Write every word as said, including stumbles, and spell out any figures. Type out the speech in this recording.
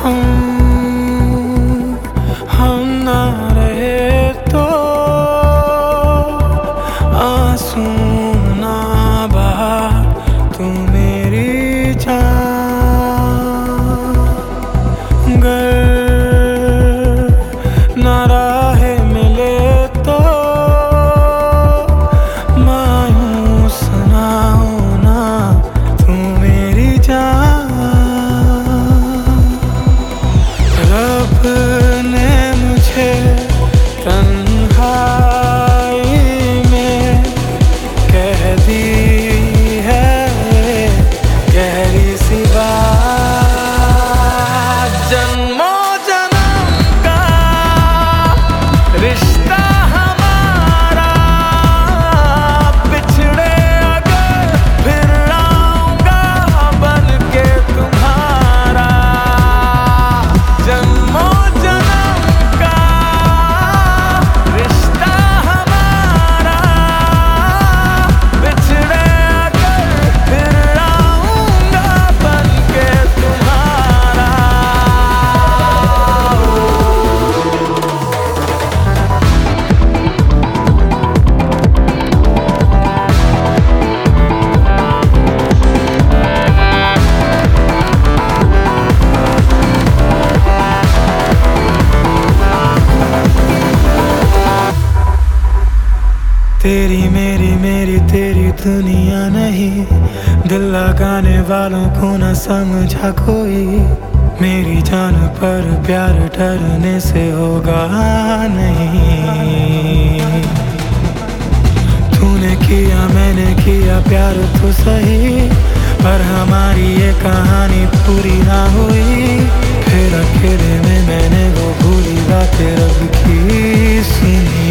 हम हम ना रहे तो आंसू ना बहा तू मेरी जान। गर ना राहे मिले तो मायूस ना होना तू मेरी जान। रब ने मुझे तन्हाई में कह दी है गहरी सी बात। जन्मों जन्म का रिश्ता हमारा, बिछड़े अगर फिर आऊंगा बन के तुम्हारा। जन्मों जन्म का रिश्ता हमारा, बिछड़े अगर फिर आऊंगा बन के तुम्हारा। तेरी मेरी मेरी तेरी दुनिया नहीं, दिल लगाने वालों को न समझा कोई। मेरी जान पर प्यार डरने से होगा नहीं। तूने किया मैंने किया प्यार तो सही, पर हमारी ये कहानी पूरी ना हुई। फिर अकेले में मैंने वो भूली बातें रब की सुनी।